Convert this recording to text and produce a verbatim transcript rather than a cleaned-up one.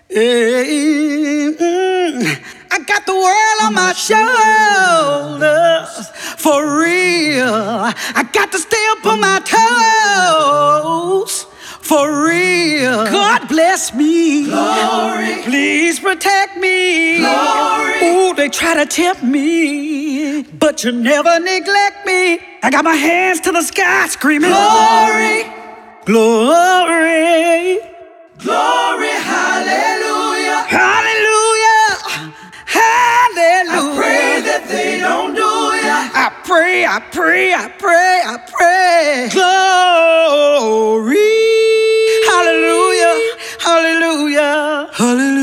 Hey, mm, I got the world on my shoulders, for real. I got to stay up on my toes, for real. God bless me. Glory. Please protect me. Glory. Ooh, they try to tempt me, but you never neglect me. I got my hands to the sky screaming, Glory. Glory. Glory, hallelujah. Hallelujah. Hallelujah. I pray that they don't do ya. I pray, I pray, I pray, I pray. Glory. Hallelujah. Hallelujah. Hallelujah.